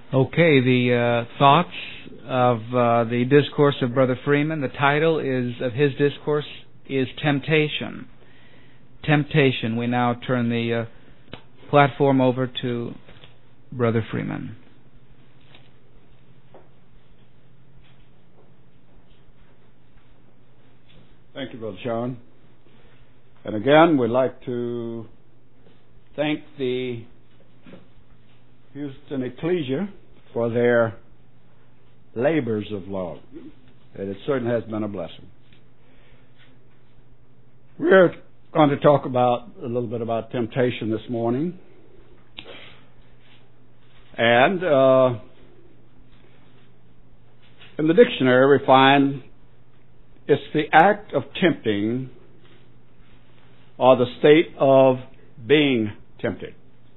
Okay, the thoughts of the discourse of Brother Freeman. The title of his discourse is Temptation. Temptation. We now turn the platform over to Brother Freeman. Thank you, Brother Sean. And again, we'd like to thank the Houston Ecclesia for their labors of love. And it certainly has been a blessing. We're going to talk a little bit about temptation this morning. And in the dictionary we find it's the act of tempting or the state of being tempted,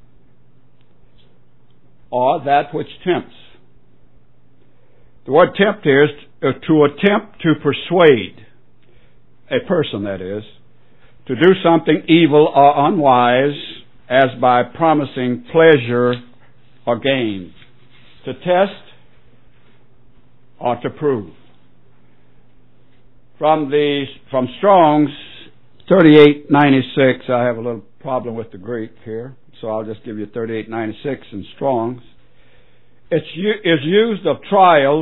or that which tempts. The word tempt here is to attempt to persuade a person, that is, to do something evil or unwise, as by promising pleasure or gain, to test or to prove. From Strong's 3896, I have a little problem with the Greek here, so I'll just give you 3896 in Strong's. It is used of trials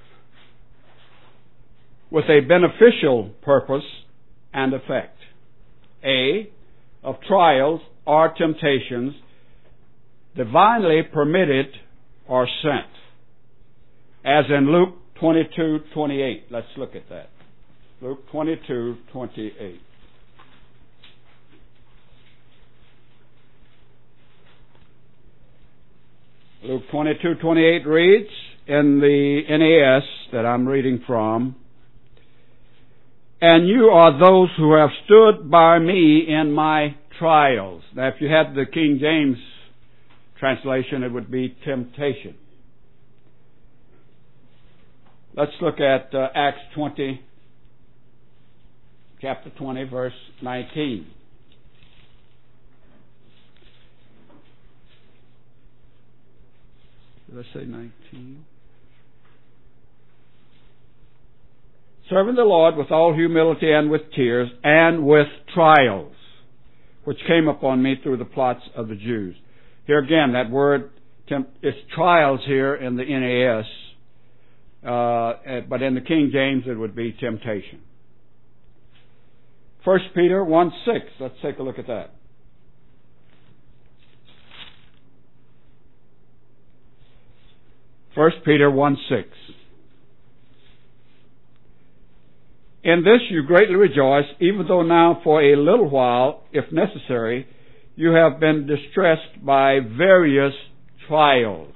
with a beneficial purpose and effect. A, of trials or temptations divinely permitted or sent, as in Luke 22:28. Let's look at that. Luke 22:28. Luke 22:28 reads in the NAS that I'm reading from, "And you are those who have stood by me in my trials." Now, if you had the King James translation, it would be temptation. Let's look at Acts 20, chapter 20, verse 19. Did I say 19? "Serving the Lord with all humility and with tears and with trials, which came upon me through the plots of the Jews." Here again, that word, it's trials here in the NAS, but in the King James it would be temptation. 1 Peter 1:6. Let's take a look at that. 1 Peter 1:6. "In this you greatly rejoice, even though now for a little while, if necessary, you have been distressed by various trials."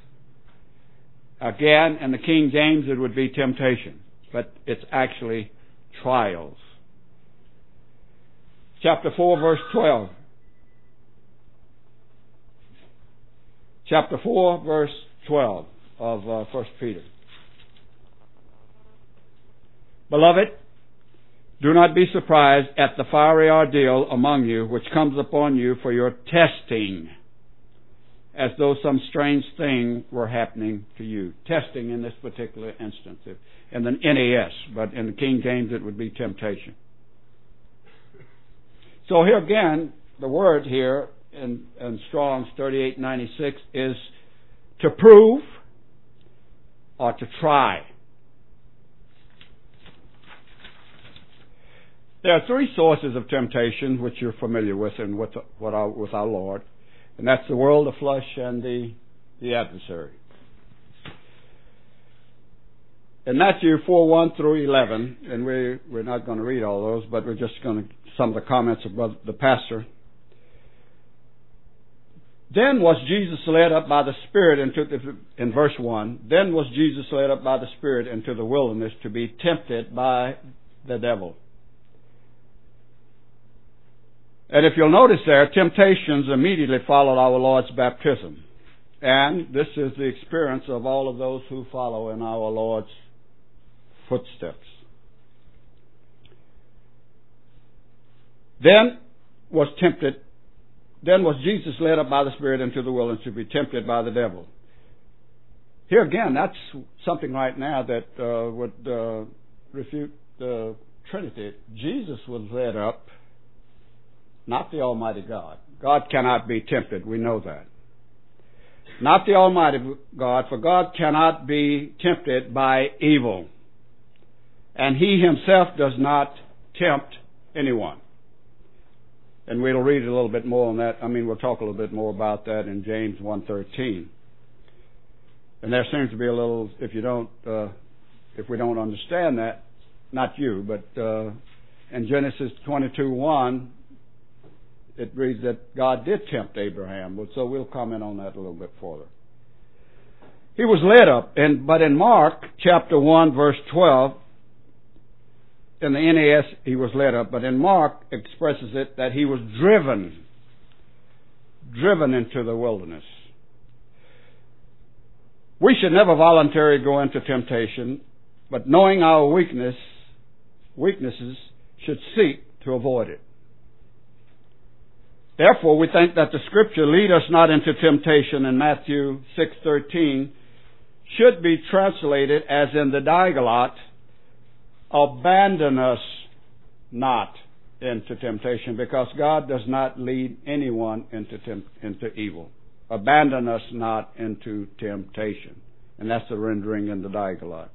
Again, in the King James it would be temptation, but it's actually trials. Chapter 4, verse 12. Chapter 4, verse 12 of 1 Peter. "Beloved, do not be surprised at the fiery ordeal among you, which comes upon you for your testing, as though some strange thing were happening to you." Testing in this particular instance, in the NAS, but in the King James it would be temptation. So here again, the word here in Strong's 3896 is to prove or to try. There are three sources of temptation which you're familiar with and with our Lord, and that's the world, the flesh, and the adversary. In Matthew 4:1 through 11, and we're not going to read all those, but we're just going to some of the comments of the pastor. "Then was Jesus led up by the Spirit in verse 1, "Then was Jesus led up by the Spirit into the wilderness to be tempted by the devil." And if you'll notice there, temptations immediately followed our Lord's baptism. And this is the experience of all of those who follow in our Lord's footsteps. Then was Jesus led up by the Spirit into the wilderness to be tempted by the devil. Here again, that's something right now that would refute the Trinity. Jesus was led up, not the Almighty God. God cannot be tempted, we know that. Not the Almighty God, for God cannot be tempted by evil. And He Himself does not tempt anyone. And we'll read a little bit more on that. We'll talk a little bit more about that in James 1:13. And there seems to be a little, if we don't understand that, not you, but in Genesis 22:1, it reads that God did tempt Abraham. So we'll comment on that a little bit further. He was led up, but in Mark chapter 1, verse 12, in the NAS, he was led up, but in Mark expresses it that he was driven into the wilderness. We should never voluntarily go into temptation, but knowing our weaknesses, should seek to avoid it. Therefore, we think that the Scripture, lead us not into temptation, in Matthew 6:13, should be translated as in the Digalot, abandon us not into temptation, because God does not lead anyone into evil. Abandon us not into temptation. And that's the rendering in the Digalot.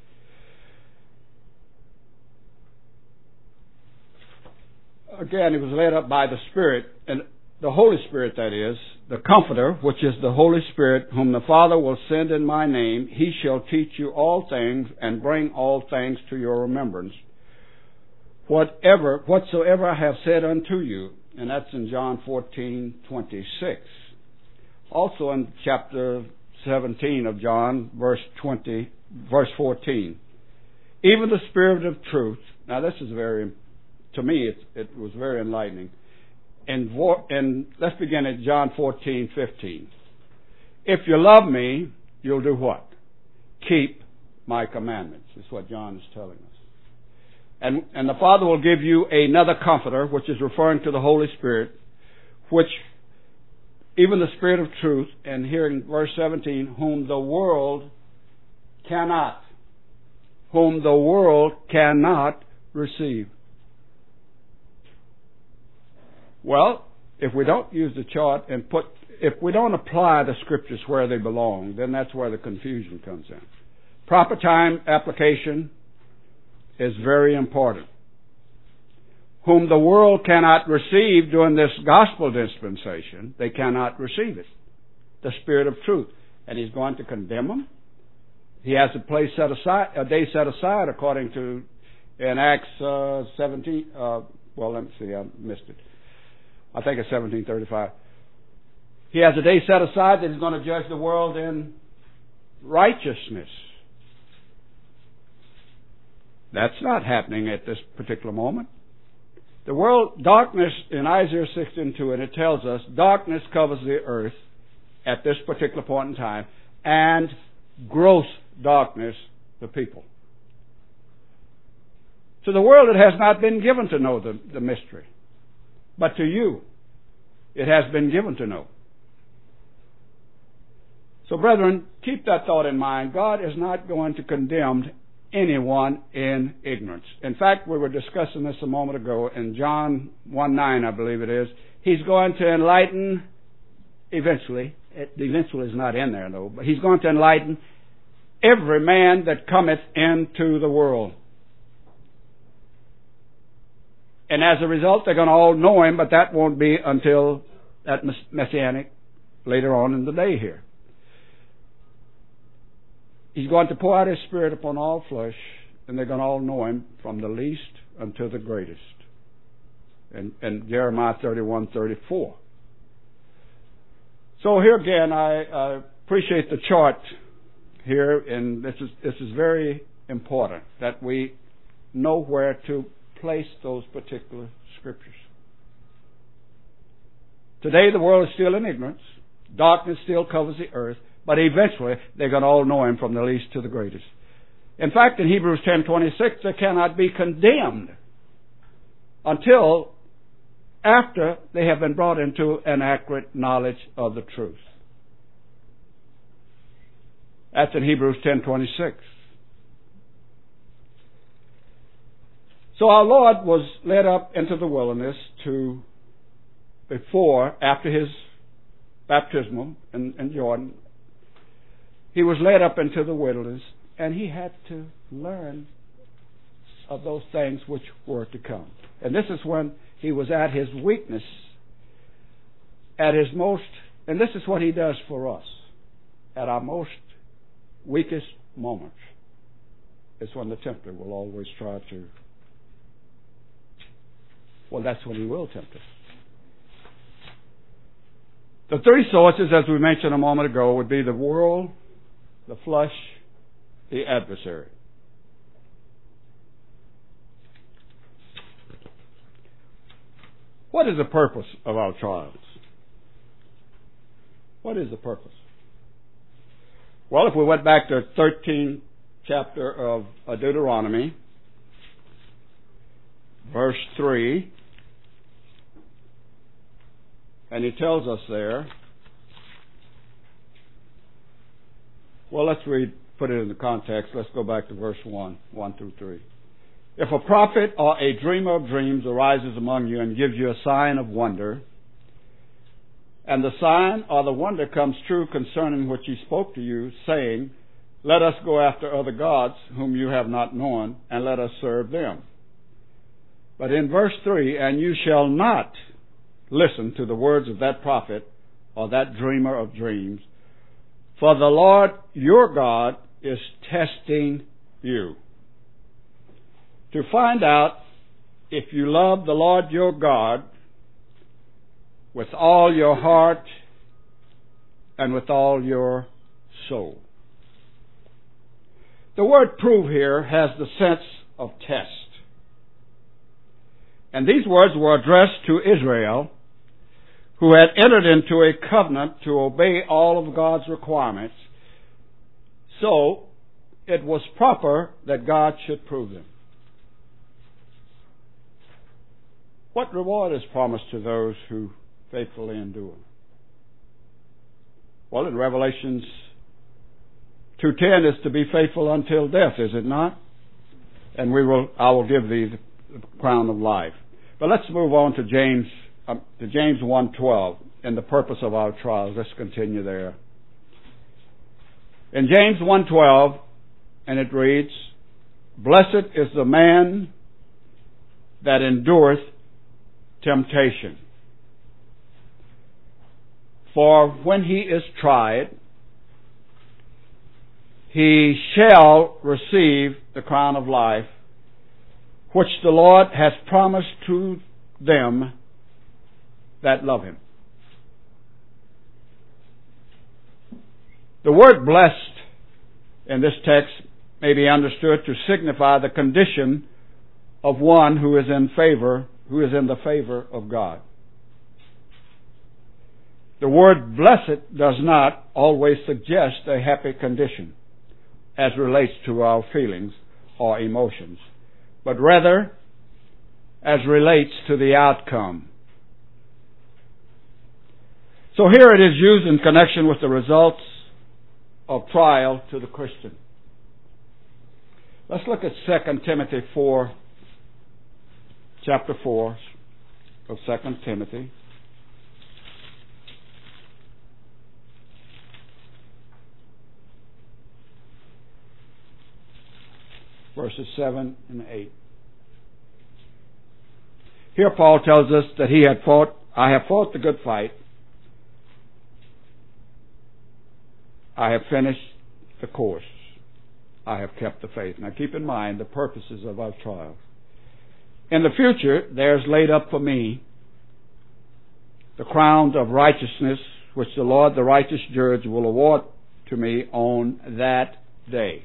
Again, he was led up by the Spirit, and the Holy Spirit, that is, the Comforter, which is the Holy Spirit, whom the Father will send in my name. He shall teach you all things and bring all things to your remembrance, whatsoever I have said unto you. And that's in John 14:26. Also in chapter 17 of John, verse 14. Even the Spirit of truth. Now this is to me, it was very enlightening. And let's begin at John 14:15. If you love me, you'll do what? Keep my commandments. Is what John is telling us. And the Father will give you another Comforter, which is referring to the Holy Spirit, which even the Spirit of truth, and here in verse 17, whom the world cannot receive. Well, if we don't use the chart if we don't apply the Scriptures where they belong, then that's where the confusion comes in. Proper time application is very important. Whom the world cannot receive during this gospel dispensation, they cannot receive it. The Spirit of truth. And He's going to condemn them. He has a day set aside according to, in Acts 17, let me see, I missed it. I think it's 17:35. He has a day set aside that He's going to judge the world in righteousness. That's not happening at this particular moment. The world, darkness, in Isaiah 6:2, and it tells us, darkness covers the earth at this particular point in time, and gross darkness the people. To the world it has not been given to know the mystery. But to you, it has been given to know. So, brethren, keep that thought in mind. God is not going to condemn anyone in ignorance. In fact, we were discussing this a moment ago in John 1:9, I believe it is. He's going to enlighten, eventually, the eventually is not in there though, but He's going to enlighten every man that cometh into the world. And as a result, they're going to all know Him, but that won't be until that Messianic later on in the day here. He's going to pour out His Spirit upon all flesh, and they're going to all know Him from the least unto the greatest. And Jeremiah 31:34. So here again, I appreciate the chart here, and this is very important that we know where to place those particular Scriptures. Today the world is still in ignorance. Darkness still covers the earth. But eventually they're going to all know Him from the least to the greatest. In fact, in Hebrews 10:26, they cannot be condemned until after they have been brought into an accurate knowledge of the truth. That's in Hebrews 10:26. So our Lord was led up into the wilderness after his baptismal in Jordan. He was led up into the wilderness, and he had to learn of those things which were to come. And this is when he was at his weakness, at his most, and this is what he does for us. At our most weakest moments, it's when the tempter will always try to, well, that's when he will tempt us. The three sources, as we mentioned a moment ago, would be the world, the flesh, the adversary. What is the purpose of our trials? What is the purpose? Well, if we went back to the 13th chapter of Deuteronomy, verse 3, and he tells us there, well, let's put it in the context. Let's go back to verse 1 through 3. If a prophet or a dreamer of dreams arises among you and gives you a sign of wonder, and the sign or the wonder comes true concerning which he spoke to you, saying, let us go after other gods whom you have not known, and let us serve them. But in verse 3, and you shall not listen to the words of that prophet or that dreamer of dreams, for the Lord your God is testing you to find out if you love the Lord your God with all your heart and with all your soul. The word prove here has the sense of test. And these words were addressed to Israel, who had entered into a covenant to obey all of God's requirements. So, it was proper that God should prove them. What reward is promised to those who faithfully endure? Well, in Revelations 2:10 is to be faithful until death, is it not? And I will give thee the crown of life. But let's move on to James 1:12 and the purpose of our trials. Let's continue there. In James 1:12, and it reads, blessed is the man that endureth temptation. For when he is tried, he shall receive the crown of life, which the Lord has promised to them that love him. The word blessed in this text may be understood to signify the condition of one who is in the favor of God. The word blessed does not always suggest a happy condition as relates to our feelings or emotions, but rather as relates to the outcome. So here it is used in connection with the results of trial to the Christian. Let's look at 2 Timothy 4, chapter 4 of 2 Timothy. Verses 7 and 8. Here Paul tells us that I have fought the good fight. I have finished the course. I have kept the faith. Now keep in mind the purposes of our trials. In the future, there is laid up for me the crown of righteousness, which the Lord, the righteous judge, will award to me on that day.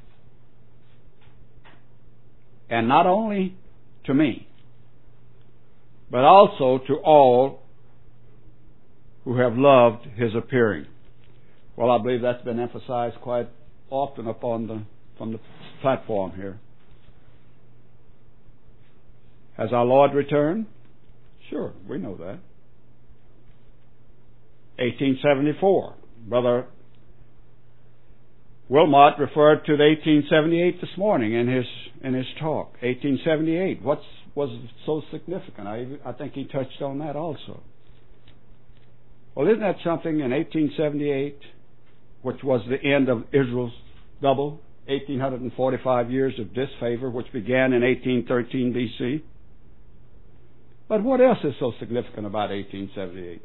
And not only to me, but also to all who have loved his appearing. Well, I believe that's been emphasized quite often from the platform here. Has our Lord returned? Sure, we know that. 1874, Brother Wilmot referred to the 1878 this morning in his talk. 1878. What was so significant? I think he touched on that also. Well, isn't that something in 1878, which was the end of Israel's double, 1845 years of disfavor, which began in 1813 B.C.? But what else is so significant about 1878?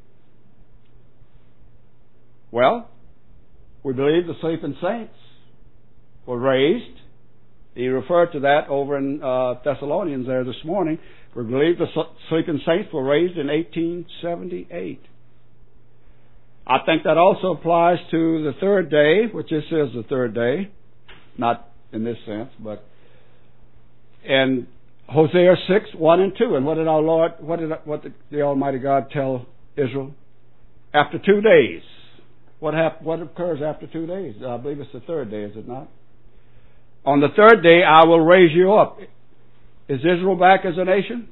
Well, we believe the sleeping saints were raised. He referred to that over in Thessalonians there this morning. We believe the sleeping saints were raised in 1878. I think that also applies to the third day, which this is the third day, not in this sense, but in Hosea 6, 1 and 2. And what did what the Almighty God tell Israel? After 2 days. What occurs after 2 days? I believe it's the third day, is it not? On the third day, I will raise you up. Is Israel back as a nation?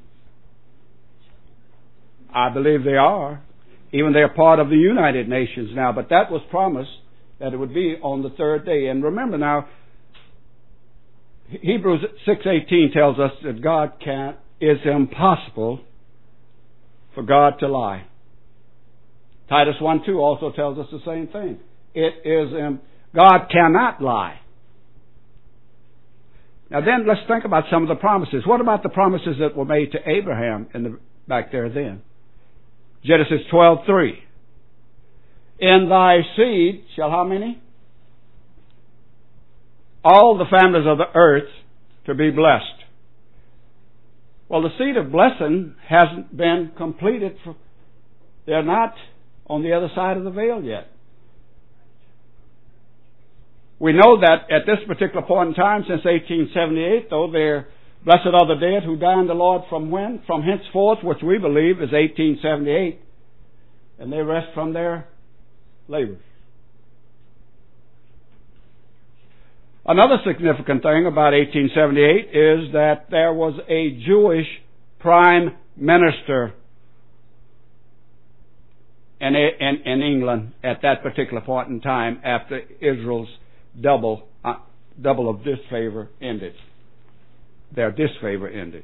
I believe they are. Even they're part of the United Nations now. But that was promised that it would be on the third day. And remember now, Hebrews 6:18 tells us that it's impossible for God to lie. Titus 1:2 also tells us the same thing. God cannot lie. Now then, let's think about some of the promises. What about the promises that were made to Abraham back there then? Genesis 12:3. In thy seed shall how many? All the families of the earth to be blessed. Well, the seed of blessing hasn't been completed. They're not on the other side of the veil yet. We know that at this particular point in time, since 1878, though, they're blessed are the dead who die in the Lord from when? From henceforth, which we believe is 1878. And they rest from their labors. Another significant thing about 1878 is that there was a Jewish prime minister in England at that particular point in time after Israel's double of disfavor ended. Their disfavor ended.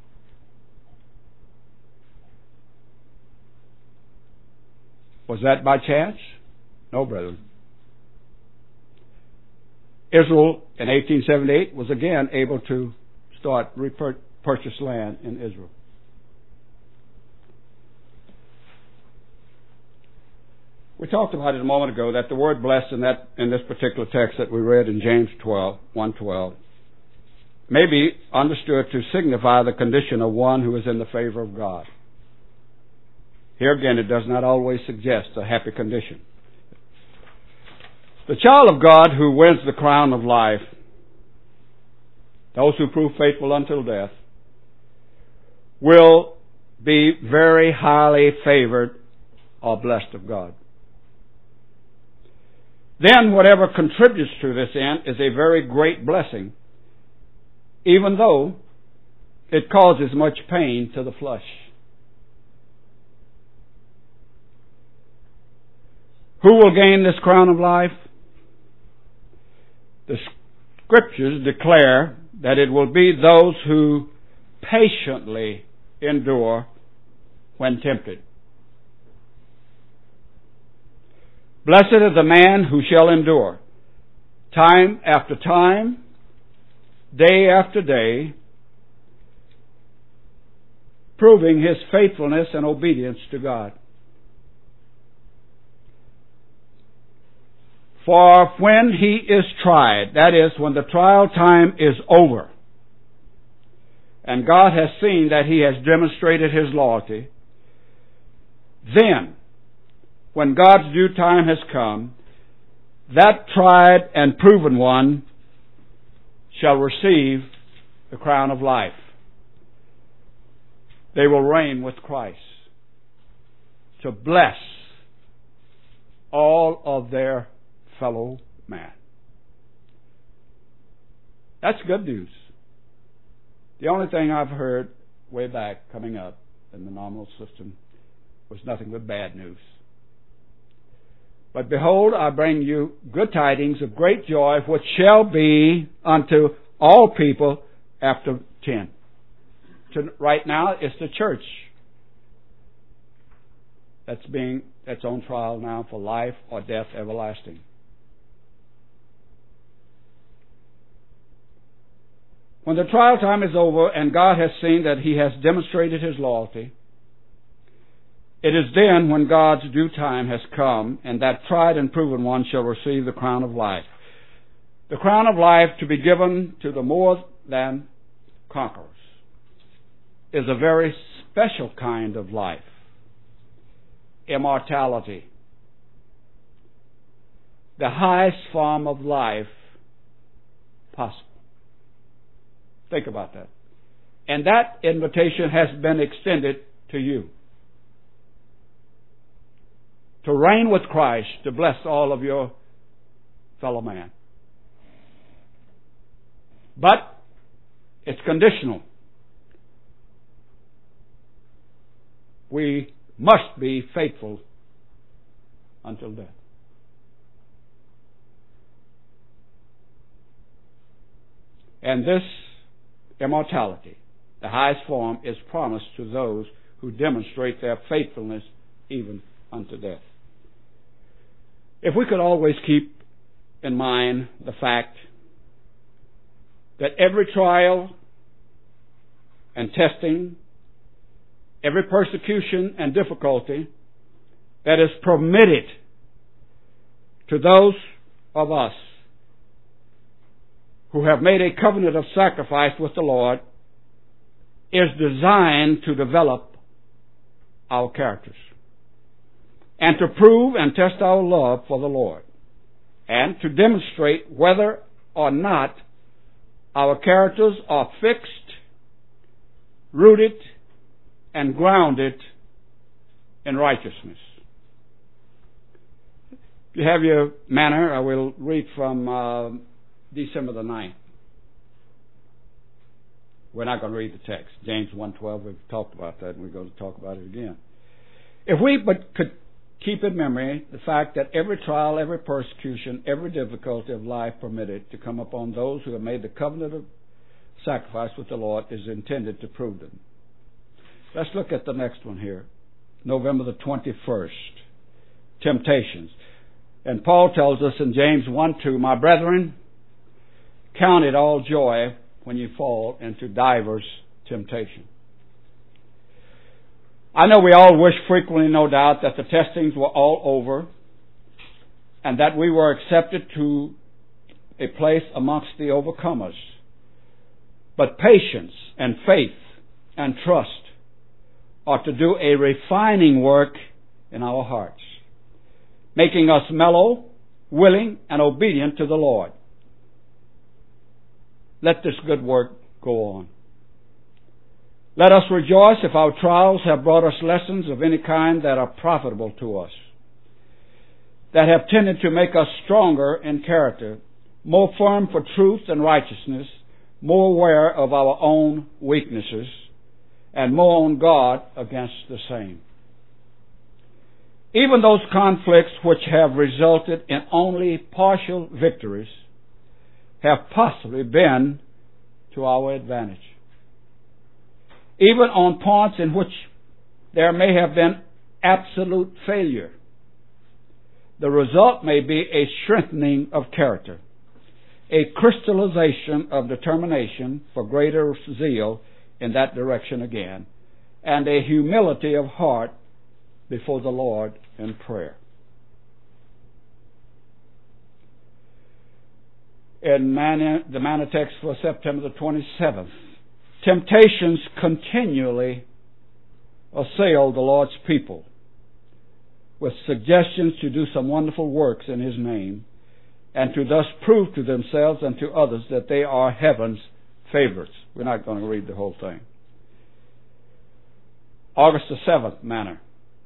Was that by chance? No, brethren. Israel in 1878 was again able to start repurchase land in Israel. We talked about it a moment ago that the word blessed in this particular text that we read in James 1:12 may be understood to signify the condition of one who is in the favor of God. Here again, it does not always suggest a happy condition. The child of God who wins the crown of life, those who prove faithful until death, will be very highly favored or blessed of God. Then whatever contributes to this end is a very great blessing, even though it causes much pain to the flesh. Who will gain this crown of life? The Scriptures declare that it will be those who patiently endure when tempted. Blessed is the man who shall endure, time after time, day after day, proving his faithfulness and obedience to God. For when he is tried, that is, when the trial time is over, and God has seen that he has demonstrated his loyalty, then, when God's due time has come, that tried and proven one shall receive the crown of life. They will reign with Christ to bless all of their fellow man. That's good news. The only thing I've heard way back coming up in the nominal system was nothing but bad news. But behold, I bring you good tidings of great joy, which shall be unto all people after 10. Right now, it's the church that's on trial now for life or death everlasting. When the trial time is over and God has seen that He has demonstrated His loyalty, it is then when God's due time has come and that tried and proven one shall receive the crown of life. The crown of life to be given to the more than conquerors is a very special kind of life. Immortality. The highest form of life possible. Think about that. And that invitation has been extended to you. To reign with Christ, to bless all of your fellow man. But it's conditional. We must be faithful until death. And this immortality, the highest form, is promised to those who demonstrate their faithfulness even unto death. If we could always keep in mind the fact that every trial and testing, every persecution and difficulty that is permitted to those of us who have made a covenant of sacrifice with the Lord is designed to develop our characters and to prove and test our love for the Lord and to demonstrate whether or not our characters are fixed, rooted, and grounded in righteousness. If you have your manner, I will read from December the 9th. We're not going to read the text. James 1:12, we've talked about that, and we're going to talk about it again. If we but could keep in memory the fact that every trial, every persecution, every difficulty of life permitted to come upon those who have made the covenant of sacrifice with the Lord is intended to prove them. Let's look at the next one here. November the 21st. Temptations. And Paul tells us in James 1:2, my brethren, count it all joy when you fall into divers temptation. I know we all wish frequently, no doubt, that the testings were all over and that we were accepted to a place amongst the overcomers. But patience and faith and trust are to do a refining work in our hearts, making us mellow, willing, and obedient to the Lord. Let this good work go on. Let us rejoice if our trials have brought us lessons of any kind that are profitable to us, that have tended to make us stronger in character, more firm for truth and righteousness, more aware of our own weaknesses, and more on God against the same. Even those conflicts which have resulted in only partial victories have possibly been to our advantage. Even on points in which there may have been absolute failure, the result may be a strengthening of character, a crystallization of determination for greater zeal in that direction again, and a humility of heart before the Lord in prayer. In the manna text for September the 27th, temptations continually assail the Lord's people with suggestions to do some wonderful works in His name and to thus prove to themselves and to others that they are heaven's favorites. We're not going to read the whole thing. August the 7th manna,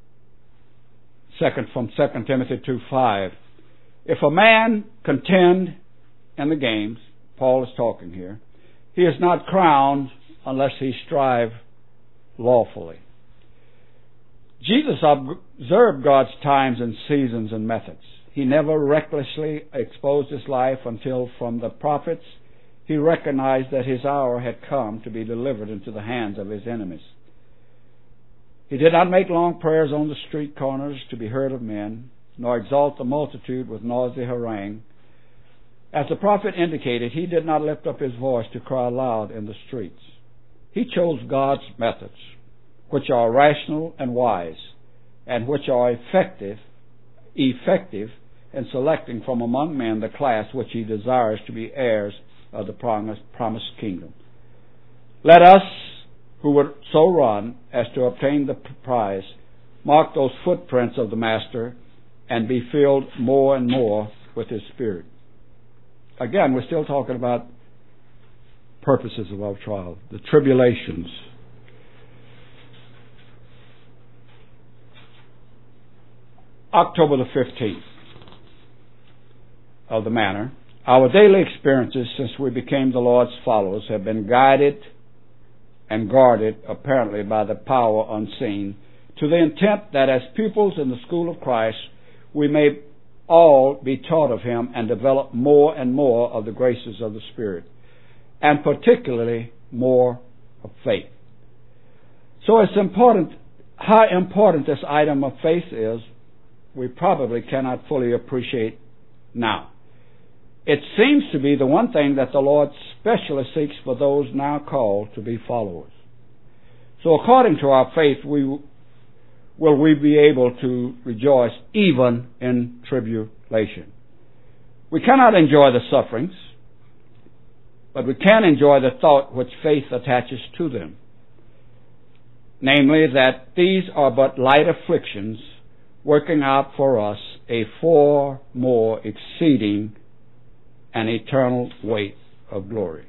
from 2 Timothy 2:5. If a man contend in the games, Paul is talking here, he is not crowned unless he strive lawfully. Jesus observed God's times and seasons and methods. he never recklessly exposed his life until from the prophets he recognized that his hour had come to be delivered into the hands of his enemies. He did not make long prayers on the street corners to be heard of men, nor exalt the multitude with noisy harangue. As the prophet indicated, he did not lift up his voice to cry aloud in the streets. He chose God's methods, which are rational and wise, and which are effective in selecting from among men the class which he desires to be heirs of the promised kingdom. Let us, who would so run as to obtain the prize, mark those footprints of the Master and be filled more and more with His Spirit. Again, we're still talking about purposes of our trial, the tribulations. October the 15th of the manner. Our daily experiences since we became the Lord's followers have been guided and guarded, apparently, by the power unseen, to the intent that as pupils in the school of Christ, we may all be taught of Him and develop more and more of the graces of the Spirit, and particularly more of faith. So it's important, how important this item of faith is, we probably cannot fully appreciate now. It seems to be the one thing that the Lord specially seeks for those now called to be followers. So according to our faith, will we be able to rejoice even in tribulation? We cannot enjoy the sufferings, but we can enjoy the thought which faith attaches to them. Namely, that these are but light afflictions working out for us a far more exceeding and eternal weight of glory.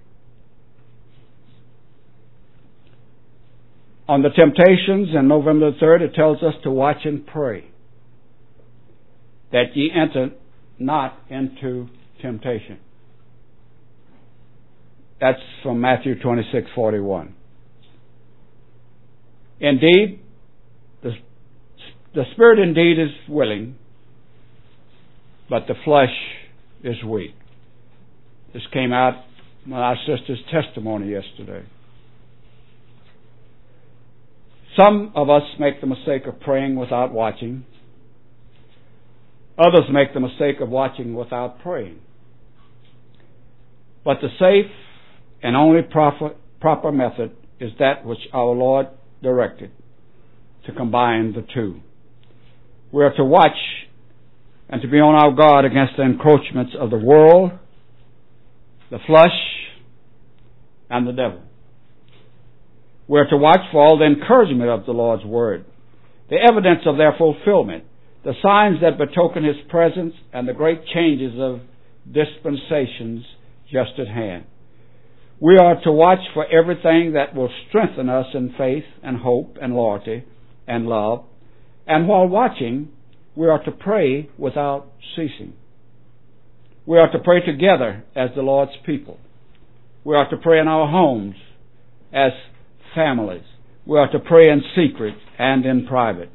On the temptations in November the 3rd, it tells us to watch and pray, that ye enter not into temptation. That's from Matthew 26:41. Indeed, the spirit indeed is willing, but the flesh is weak. This came out in our sister's testimony yesterday. Some of us make the mistake of praying without watching. Others make the mistake of watching without praying. But the safe and only proper method is that which our Lord directed, to combine the two. We are to watch and to be on our guard against the encroachments of the world, the flesh, and the devil. We are to watch for all the encouragement of the Lord's Word, the evidence of their fulfillment, the signs that betoken His presence, and the great changes of dispensations just at hand. We are to watch for everything that will strengthen us in faith and hope and loyalty and love. And while watching, we are to pray without ceasing. We are to pray together as the Lord's people. We are to pray in our homes as families. We are to pray in secret and in private.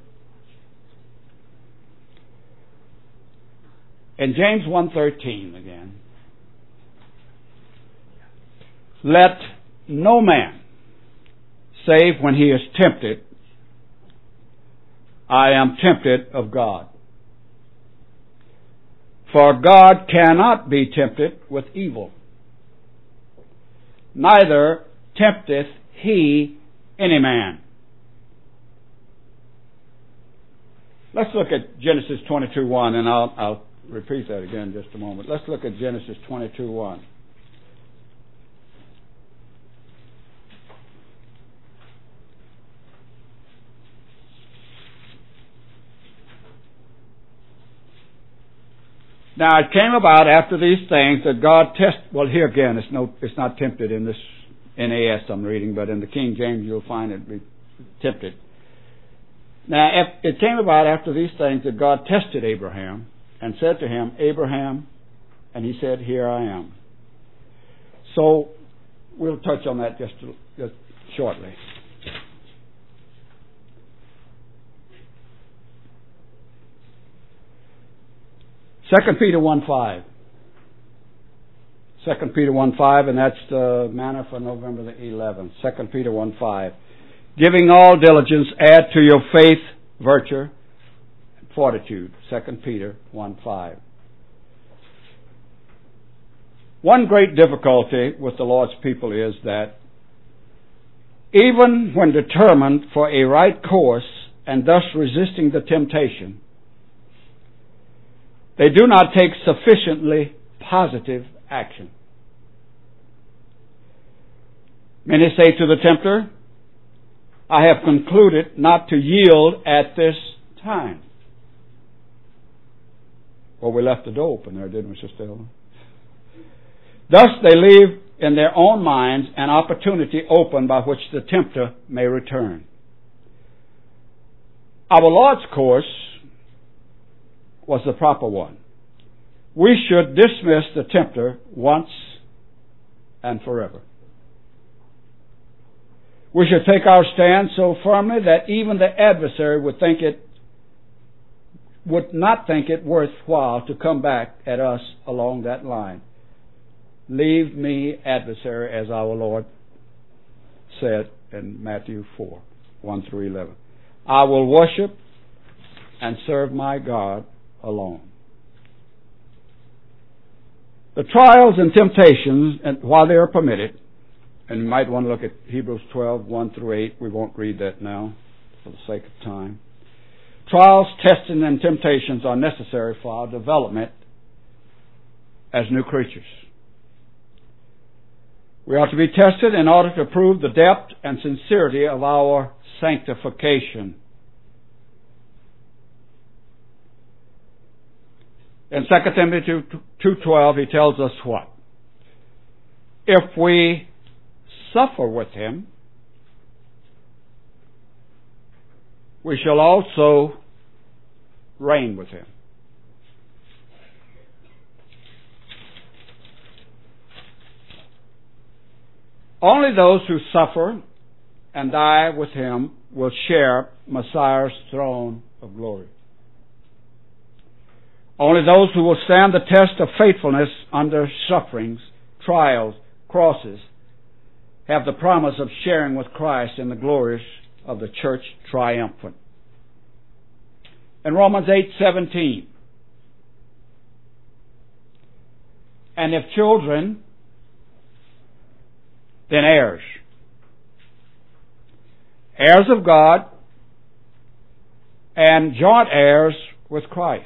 In James 1:13 again, let no man, save when he is tempted, I am tempted of God. For God cannot be tempted with evil, neither tempteth He any man. Let's look at Genesis 22:1, and I'll repeat that again in just a moment. Let's look at Genesis 22:1. Now it came about after these things that God well, here again, it's not tempted in this NAS I'm reading, but in the King James you'll find it be tempted. Now it came about after these things that God tested Abraham and said to him, Abraham, and he said, here I am. So we'll touch on that just shortly. 2 Peter 1:5. 2 Peter 1:5, and that's the manna for November the 11th. 2 Peter 1:5. Giving all diligence, add to your faith virtue and fortitude. 2 Peter 1:5. One great difficulty with the Lord's people is that even when determined for a right course and thus resisting the temptation, they do not take sufficiently positive action. Many say to the tempter, I have concluded not to yield at this time. Well, we left the door open there, didn't we, Sister Ellen? Thus they leave in their own minds an opportunity open by which the tempter may return. Our Lord's course was the proper one. We should dismiss the tempter once and forever. We should take our stand so firmly that even the adversary would not think it worthwhile to come back at us along that line. Leave me, adversary, as our Lord said in Matthew 4, 1 through 11. I will worship and serve my God alone. The trials and temptations, and while they are permitted, and you might want to look at Hebrews 12, 1 through 8. We won't read that now for the sake of time. Trials, testing, and temptations are necessary for our development as new creatures. We are to be tested in order to prove the depth and sincerity of our sanctification. In 2 Timothy 2:12, he tells us what? If we suffer with him, we shall also reign with him. Only those who suffer and die with him will share Messiah's throne of glory. Only those who will stand the test of faithfulness under sufferings, trials, crosses, have the promise of sharing with Christ in the glories of the church triumphant. In Romans 8:17, and if children, then heirs. Heirs of God and joint heirs with Christ.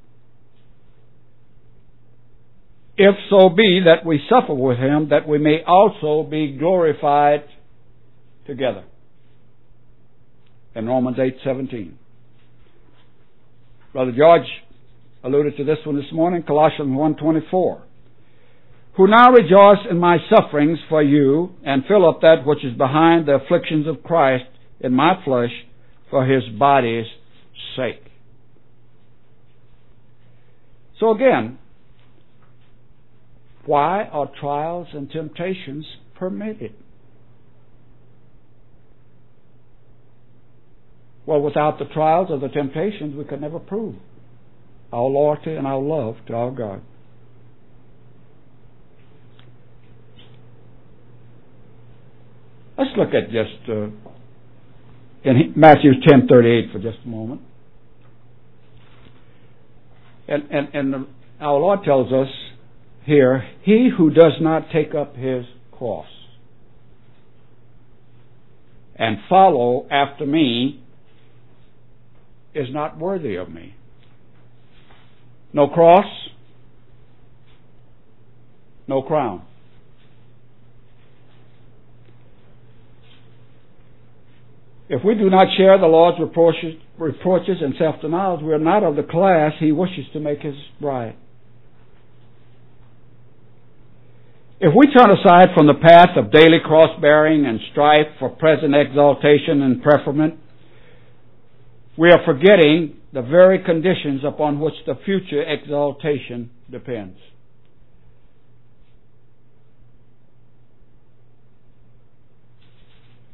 If so be that we suffer with him, that we may also be glorified together. In Romans 8:17. Brother George alluded to this one this morning, Colossians 1:24. Who now rejoice in my sufferings for you, and fill up that which is behind the afflictions of Christ in my flesh for his body's sake. So again, why are trials and temptations permitted? Well, without the trials or the temptations, we could never prove our loyalty and our love to our God. Let's look at just in Matthew 10:38 for just a moment. And our Lord tells us here, he who does not take up his cross and follow after me is not worthy of me. No cross, no crown. If we do not share the Lord's reproaches and self-denials, we are not of the class he wishes to make his bride. If we turn aside from the path of daily cross-bearing and strife for present exaltation and preferment, we are forgetting the very conditions upon which the future exaltation depends.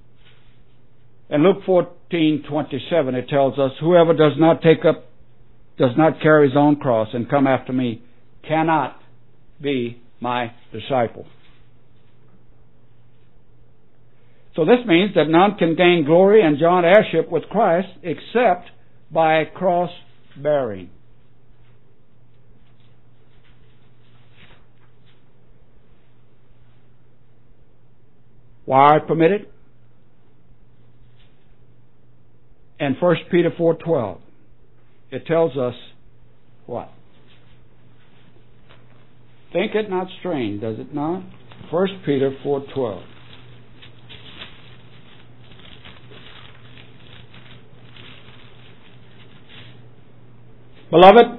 In Luke 14:27, it tells us, whoever does not take up does not carry his own cross and come after me cannot be my disciple. So this means that none can gain glory and joint heirship with Christ except by cross bearing. Why permitted? In 1 Peter 4:12, it tells us what? Think it not strange, does it not? 1 Peter 4:12. Beloved,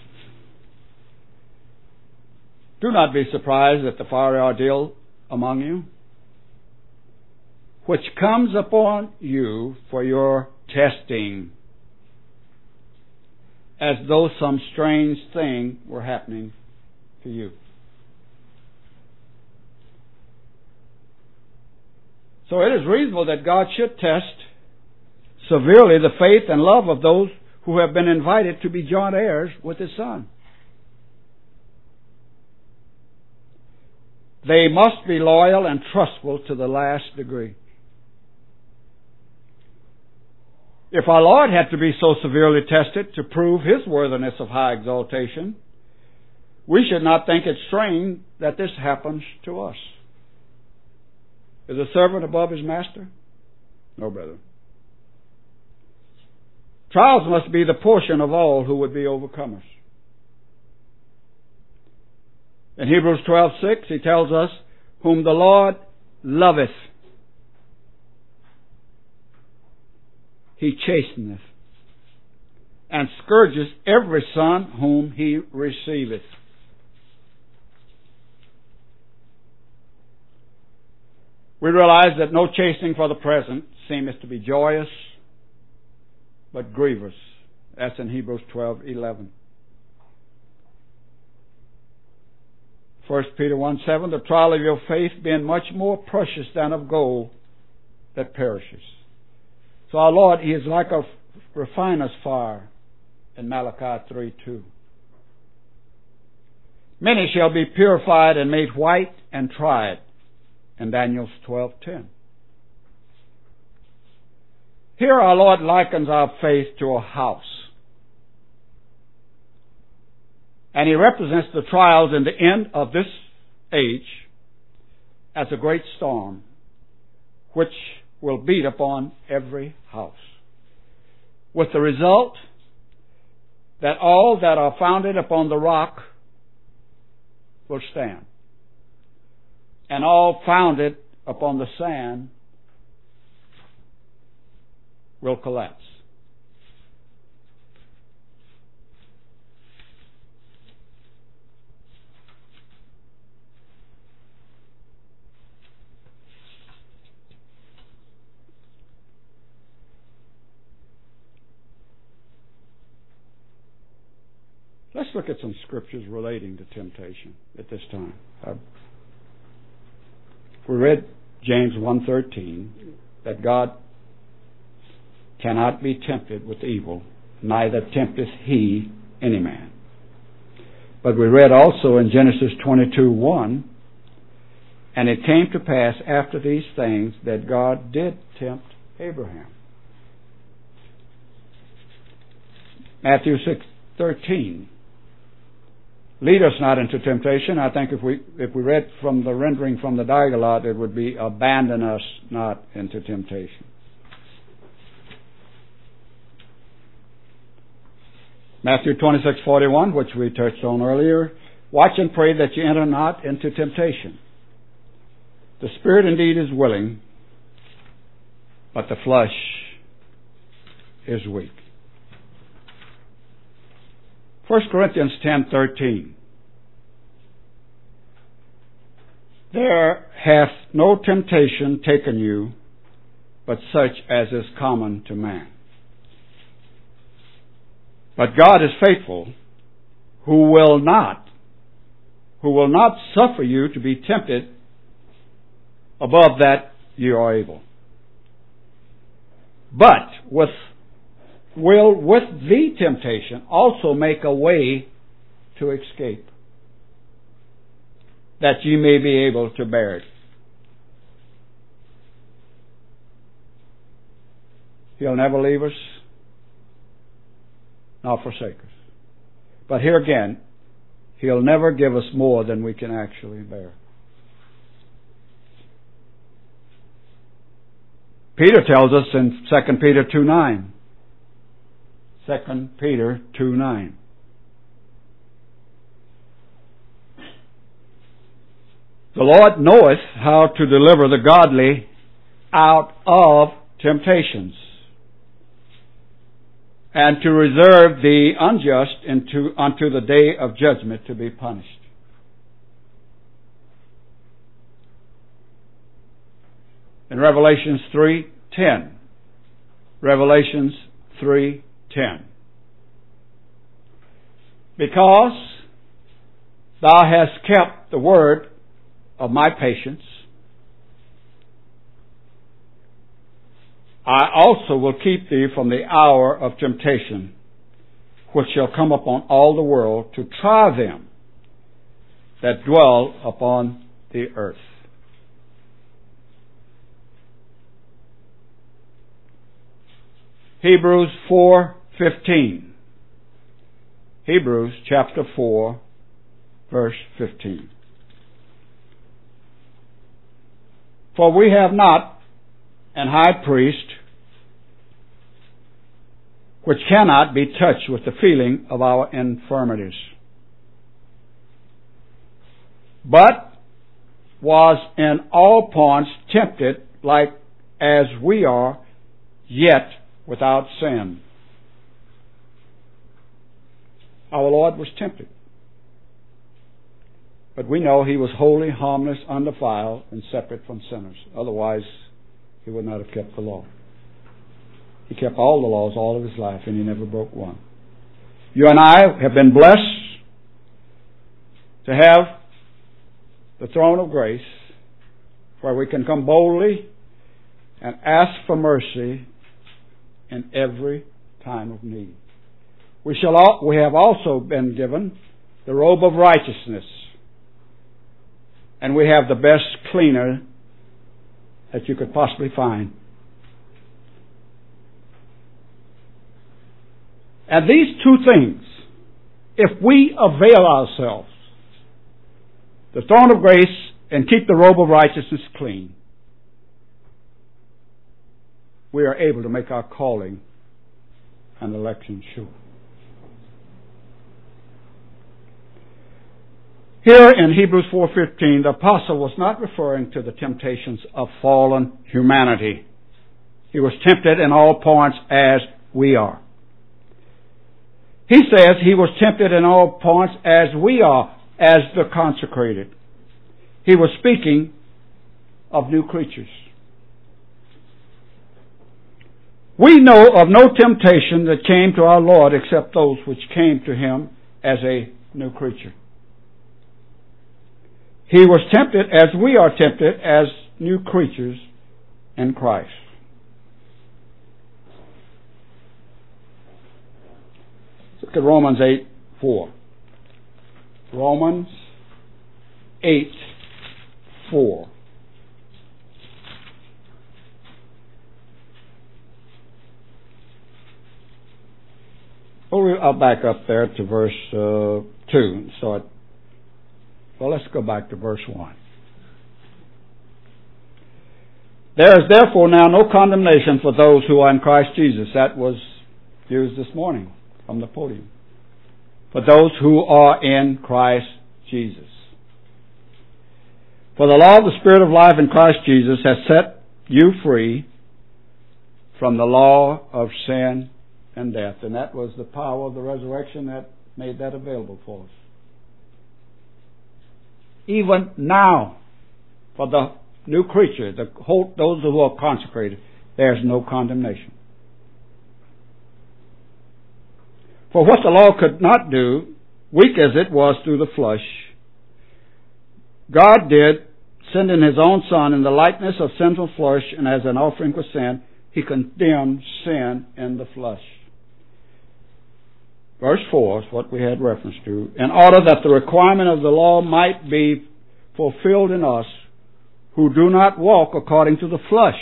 do not be surprised at the fiery ordeal among you, which comes upon you for your testing, as though some strange thing were happening to you. So it is reasonable that God should test severely the faith and love of those who have been invited to be joint heirs with His Son. They must be loyal and trustful to the last degree. If our Lord had to be so severely tested to prove His worthiness of high exaltation, we should not think it strange that this happens to us. Is a servant above his master? No, brother. Trials must be the portion of all who would be overcomers. In Hebrews 12:6, he tells us, whom the Lord loveth, He chasteneth, and scourges every son whom He receiveth. We realize that no chastening for the present seemeth to be joyous, but grievous. That's in Hebrews 12:11. 1 Peter 1:7, the trial of your faith being much more precious than of gold that perishes. So our Lord, He is like a refiner's fire in Malachi 3:2. Many shall be purified and made white and tried in Daniel 12:10. Here our Lord likens our faith to a house. And He represents the trials in the end of this age as a great storm which will beat upon every house, with the result that all that are founded upon the rock will stand, and all founded upon the sand will collapse. Let's look at some scriptures relating to temptation at this time. We read James 1:13, that God cannot be tempted with evil, neither tempteth He any man. But we read also in Genesis 22:1, and it came to pass after these things that God did tempt Abraham. Matthew 6:13. Lead us not into temptation. I think if we read from the rendering from the Digalot, it would be abandon us not into temptation. Matthew 26:41, which we touched on earlier, watch and pray that you enter not into temptation. The spirit indeed is willing, but the flesh is weak. 1 Corinthians 10:13. There hath no temptation taken you, but such as is common to man. But God is faithful, who will not suffer you to be tempted above that you are able. But with will with the temptation also make a way to escape, that ye may be able to bear it. He'll never leave us nor forsake us. But here again, He'll never give us more than we can actually bear. Peter tells us in 2 Peter 2:9. 2 Peter 2:9. The Lord knoweth how to deliver the godly out of temptations, and to reserve the unjust unto the day of judgment to be punished. In Revelations 3:10. Revelations 3:10. Because thou hast kept the word of my patience, I also will keep thee from the hour of temptation, which shall come upon all the world to try them that dwell upon the earth. Hebrews 4:15. Hebrews chapter 4, verse 15. For we have not an high priest which cannot be touched with the feeling of our infirmities, but was in all points tempted like as we are, yet without sin. Our Lord was tempted, but we know He was holy, harmless, undefiled, and separate from sinners. Otherwise, He would not have kept the law. He kept all the laws all of His life, and He never broke one. You and I have been blessed to have the throne of grace, where we can come boldly and ask for mercy in every time of need. We have also been given the robe of righteousness, and we have the best cleaner that you could possibly find. And these two things, if we avail ourselves, the throne of grace and keep the robe of righteousness clean, we are able to make our calling and election sure. Here in Hebrews 4:15, the apostle was not referring to the temptations of fallen humanity. He was tempted in all points as we are. He says he was tempted in all points as we are, as the consecrated. He was speaking of new creatures. We know of no temptation that came to our Lord except those which came to Him as a new creature. He was tempted as we are tempted as new creatures in Christ. Look at Romans 8:4. Romans 8:4. I'll back up there to verse 2 and start. Well, let's go back to verse 1. There is therefore now no condemnation for those who are in Christ Jesus. That was used this morning from the podium. For those who are in Christ Jesus. For the law of the Spirit of life in Christ Jesus has set you free from the law of sin and death. And that was the power of the resurrection that made that available for us. Even now, for the new creature, those who are consecrated, there's no condemnation. For what the law could not do, weak as it was through the flesh, God did, sending His own Son in the likeness of sinful flesh, and as an offering for sin, He condemned sin in the flesh. Verse 4 is what we had reference to. In order that the requirement of the law might be fulfilled in us who do not walk according to the flesh,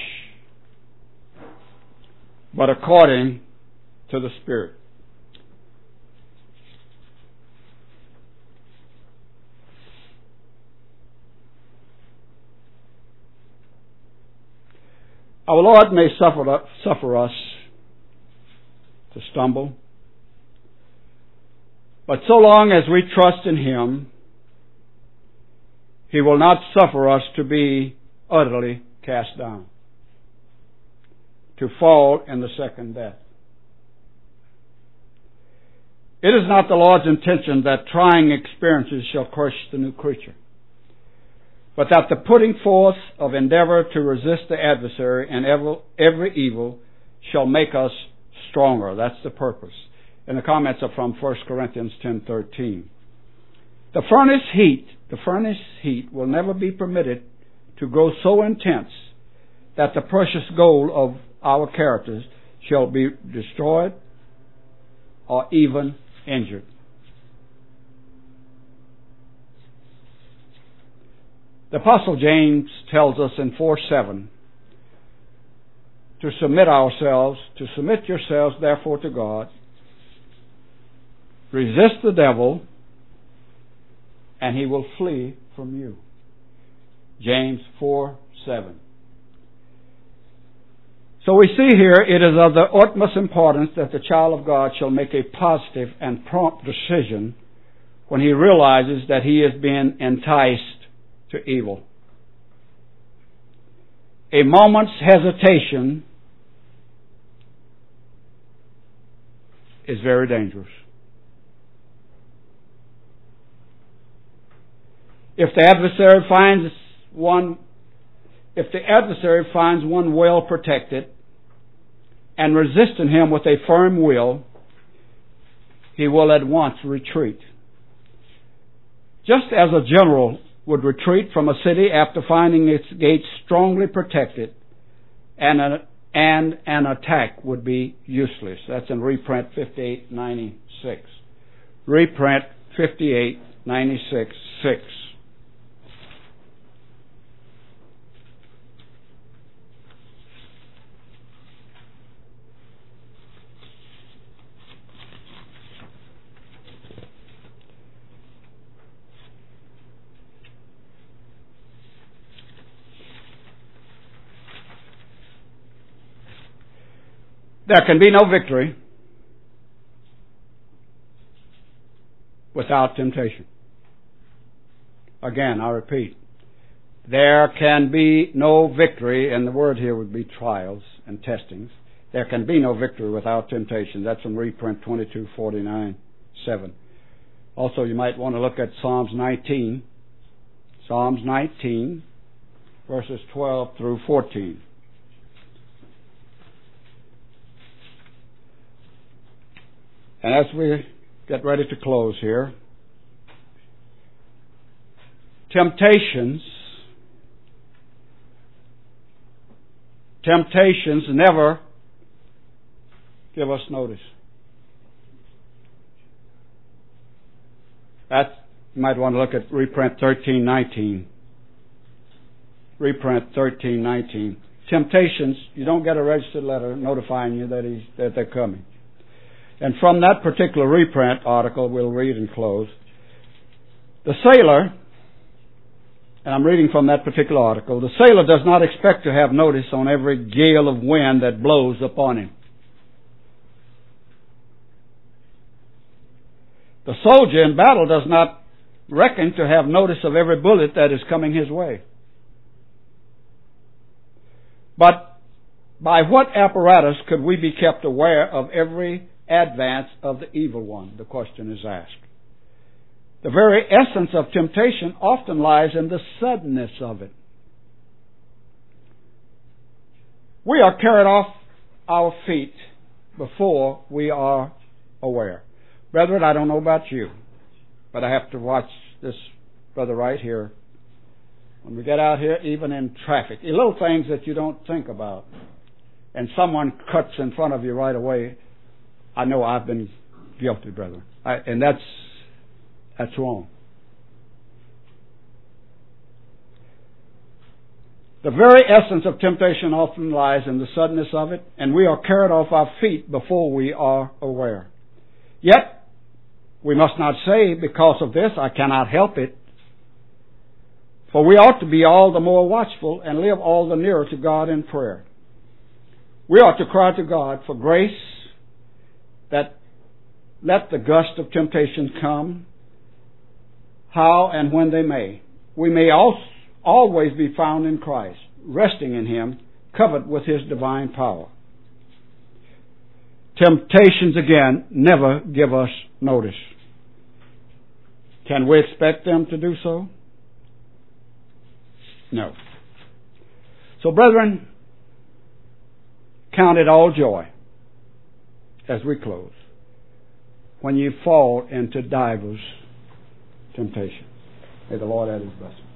but according to the Spirit. Our Lord may suffer us to stumble, but so long as we trust in Him, He will not suffer us to be utterly cast down, to fall in the second death. It is not the Lord's intention that trying experiences shall crush the new creature, but that the putting forth of endeavor to resist the adversary and every evil shall make us stronger. That's the purpose. And the comments are from 1 Corinthians 10:13. The furnace heat will never be permitted to grow so intense that the precious gold of our characters shall be destroyed or even injured. The Apostle James tells us in 4:7 to submit yourselves therefore to God, resist the devil, and he will flee from you. James 4:7. So we see here it is of the utmost importance that the child of God shall make a positive and prompt decision when he realizes that he is being enticed to evil. A moment's hesitation is very dangerous. If the adversary finds one well protected and resisting him with a firm will, he will at once retreat. Just as a general would retreat from a city after finding its gates strongly protected, and an attack would be useless. That's in reprint 5896. Reprint 5896-6. There can be no victory without temptation. Again, I repeat, there can be no victory, and the word here would be trials and testings. There can be no victory without temptation. That's in reprint 2249-7. Also, you might want to look at Psalms 19. Psalms 19, verses 12 through 14. And as we get ready to close here, temptations never give us notice. You might want to look at reprint 1319. Reprint 1319. Temptations, you don't get a registered letter notifying you that they're coming. And from that particular reprint article, we'll read and close. The sailor, and I'm reading from that particular article, the sailor does not expect to have notice on every gale of wind that blows upon him. The soldier in battle does not reckon to have notice of every bullet that is coming his way. But by what apparatus could we be kept aware of every advance of the evil one? The question is asked. The very essence of temptation often lies in the suddenness of it. We are carried off our feet before we are aware. Brethren, I don't know about you, but I have to watch this brother right here. When we get out here, even in traffic, little things that you don't think about, and someone cuts in front of you right away, I know I've been Guilty, brethren. And that's wrong. The very essence of temptation often lies in the suddenness of it, and we are carried off our feet before we are aware. Yet, we must not say, because of this, I cannot help it. For we ought to be all the more watchful and live all the nearer to God in prayer. We ought to cry to God for grace that let the gust of temptation come, how and when they may. We may always be found in Christ, resting in Him, covered with His divine power. Temptations, again, never give us notice. Can we expect them to do so? No. So, brethren, count it all joy as we close when you fall into divers temptations. May the Lord add His blessing.